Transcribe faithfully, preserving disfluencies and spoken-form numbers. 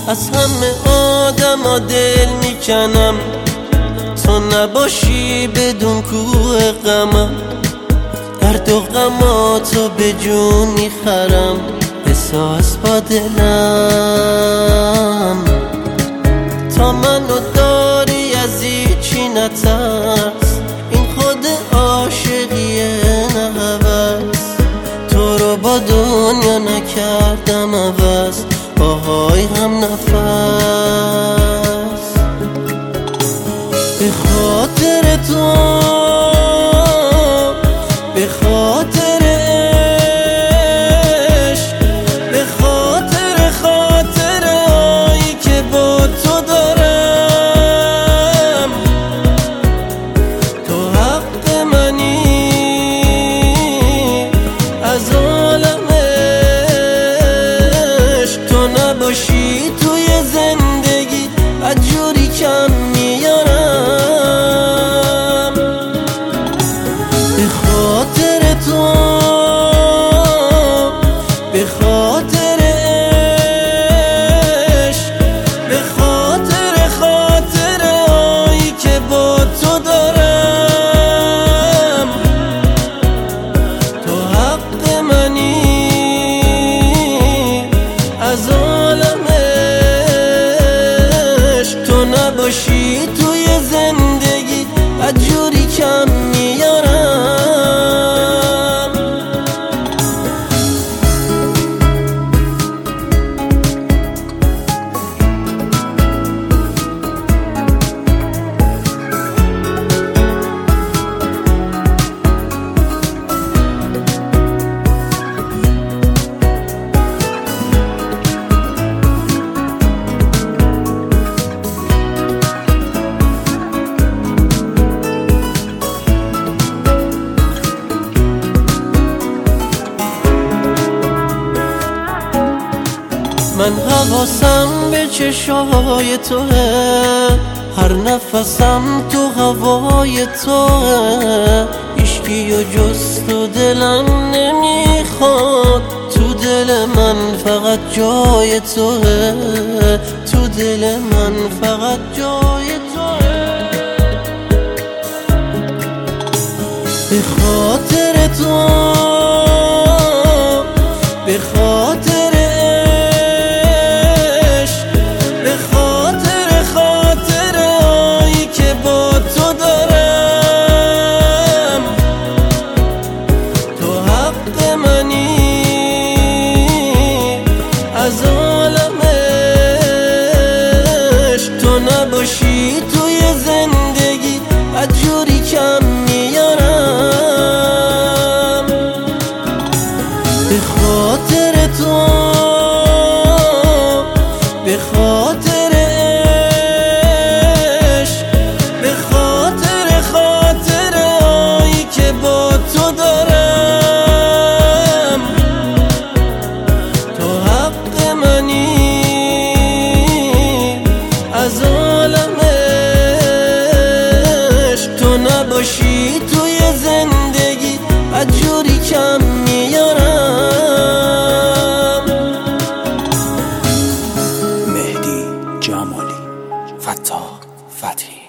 از همه آدم دل میکنم، تو نباشی بدون کوه غمم. درد و غماتو به جون میخرم، احساس با دلم. تا منو داری از هیچی نترس، این خود عاشقیه نه هوس. تو رو با دنیا نکردم عوض، باهای هم نفس. به خاطر تو، به خاطر عشق، به خاطر خاطر هایی که با تو دارم. تو حق منی از عالم عشق، تو نباشی توی زندگی از جوری کم میارم. به خاطر تو، به خاطر عشق، به خاطر خاطر هایی که با تو دارم. تو حق منی از عالم عشق، تو نباشی توی زندگی از جوری کم میارم. من حواسم به چشای توه، هر نفسم تو هوای توه. عشقی و جز تو دلم نمیخواد، تو دل من فقط جای توه. تو دل من فقط جای توه. به خاطر تو، به خاطر از عالم عشق، تو نباشی توی زندگی از جوری کم میارم. به خاطر تو، به خاطر عشق، به خاطر خاطر هایی که با تو دارم. تو حق منی از عالم عشق، تو نباشی توی زندگی از جوری کم میارم. مهدی جمالی، فتاح فتحی.